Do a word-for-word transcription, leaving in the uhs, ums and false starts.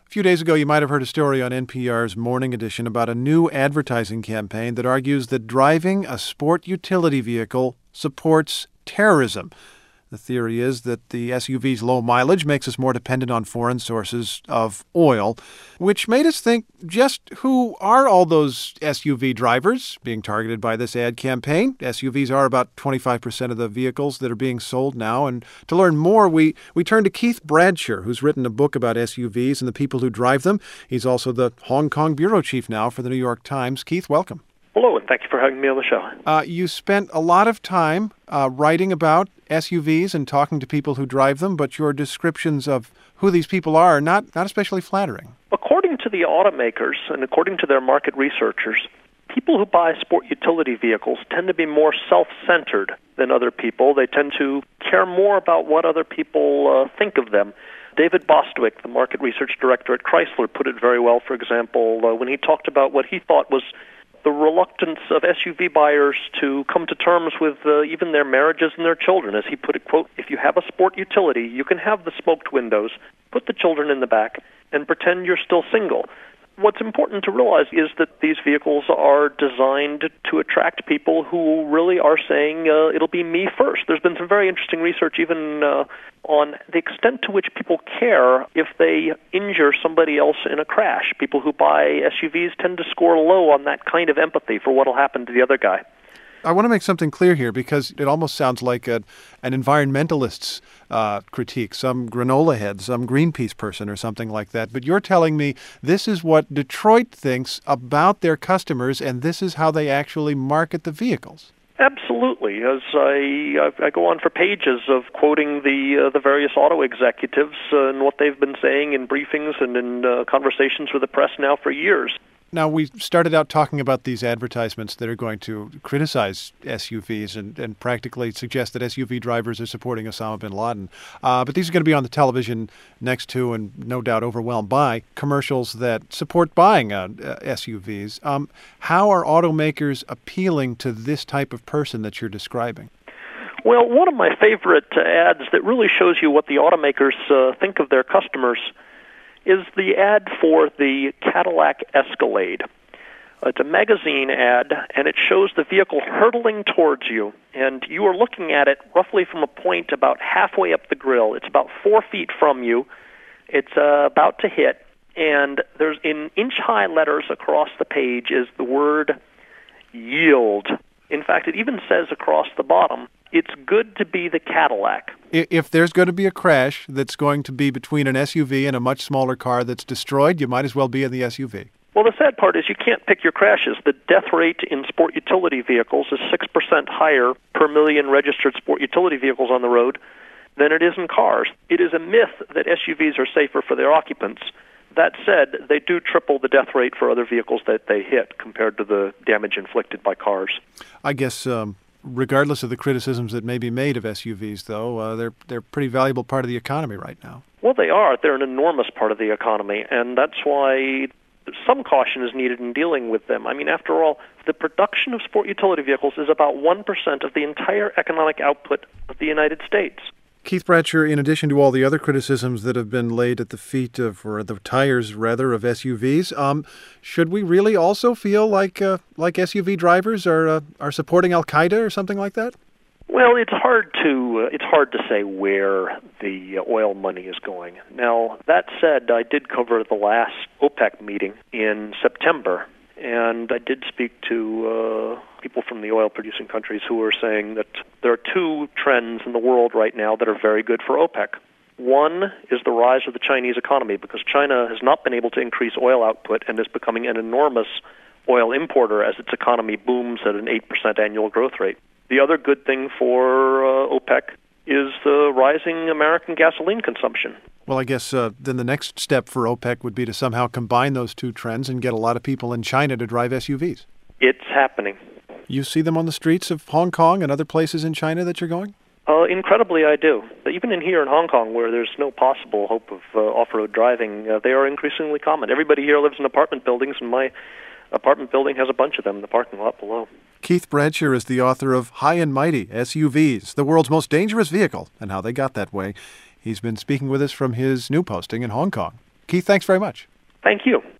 A few days ago, you might have heard a story on N P R's Morning Edition about a new advertising campaign that argues that driving a sport utility vehicle supports terrorism. The theory is that the S U V's low mileage makes us more dependent on foreign sources of oil, which made us think, just who are all those S U V drivers being targeted by this ad campaign? S U Vs are about twenty-five percent of the vehicles that are being sold now. And to learn more, we, we turn to Keith Bradsher, who's written a book about S U Vs and the people who drive them. He's also the Hong Kong bureau chief now for the New York Times. Keith, welcome. Hello, and thank you for having me on the show. Uh, you spent a lot of time uh, writing about S U Vs and talking to people who drive them, but your descriptions of who these people are are not, not especially flattering. According to the automakers and according to their market researchers, people who buy sport utility vehicles tend to be more self-centered than other people. They tend to care more about what other people uh, think of them. David Bostwick, the market research director at Chrysler, put it very well, for example, uh, when he talked about what he thought was the reluctance of S U V buyers to come to terms with uh, even their marriages and their children. As he put it, quote, if you have a sport utility, you can have the smoked windows, put the children in the back, and pretend you're still single. What's important to realize is that these vehicles are designed to attract people who really are saying, uh, it'll be me first. There's been some very interesting research even uh, on the extent to which people care if they injure somebody else in a crash. People who buy S U Vs tend to score low on that kind of empathy for what will happen to the other guy. I want to make something clear here because it almost sounds like a, an environmentalist's uh, critique, some granola head, some Greenpeace person or something like that. But you're telling me this is what Detroit thinks about their customers, and this is how they actually market the vehicles. Absolutely. As I, I go on for pages of quoting the uh, the various auto executives uh, and what they've been saying in briefings and in uh, conversations with the press now for years. Now, we started out talking about these advertisements that are going to criticize S U Vs and, and practically suggest that S U V drivers are supporting Osama bin Laden. Uh, but these are going to be on the television next to, and no doubt overwhelmed by, commercials that support buying uh, uh, S U Vs. Um, how are automakers appealing to this type of person that you're describing? Well, one of my favorite uh, ads that really shows you what the automakers uh, think of their customers is the ad for the Cadillac Escalade. It's a magazine ad, and it shows the vehicle hurtling towards you, and you are looking at it roughly from a point about halfway up the grill. It's about four feet from you. It's uh, about to hit, and there's in inch-high letters across the page is the word yield. In fact, it even says across the bottom, it's good to be the Cadillac. If there's going to be a crash that's going to be between an S U V and a much smaller car that's destroyed, you might as well be in the S U V. Well, the sad part is you can't pick your crashes. The death rate in sport utility vehicles is six percent higher per million registered sport utility vehicles on the road than it is in cars. It is a myth that S U Vs are safer for their occupants. That said, they do triple the death rate for other vehicles that they hit compared to the damage inflicted by cars. I guess um, regardless of the criticisms that may be made of S U Vs, though, uh, they're they're a pretty valuable part of the economy right now. Well, they are. They're an enormous part of the economy, and that's why some caution is needed in dealing with them. I mean, after all, the production of sport utility vehicles is about one percent of the entire economic output of the United States. Keith Bradsher, in addition to all the other criticisms that have been laid at the feet of, or the tires, rather, of S U Vs, um, should we really also feel like uh, like S U V drivers are uh, are supporting Al-Qaeda or something like that? Well, it's hard to uh, it's hard to say where the oil money is going. Now, that said, I did cover the last OPEC meeting in September, and I did speak to uh, people from the oil-producing countries who were saying that there are two trends in the world right now that are very good for OPEC. One is the rise of the Chinese economy, because China has not been able to increase oil output and is becoming an enormous oil importer as its economy booms at an eight percent annual growth rate. The other good thing for uh, OPEC is the rising American gasoline consumption. Well, I guess uh, then the next step for OPEC would be to somehow combine those two trends and get a lot of people in China to drive S U Vs. It's happening. You see them on the streets of Hong Kong and other places in China that you're going? Uh, incredibly, I do. Even in here in Hong Kong, where there's no possible hope of uh, off-road driving, uh, they are increasingly common. Everybody here lives in apartment buildings, and my apartment building has a bunch of them in the parking lot below. Keith Bradsher is the author of High and Mighty, S U Vs, the world's most dangerous vehicle, and how they got that way. He's been speaking with us from his new posting in Hong Kong. Keith, thanks very much. Thank you.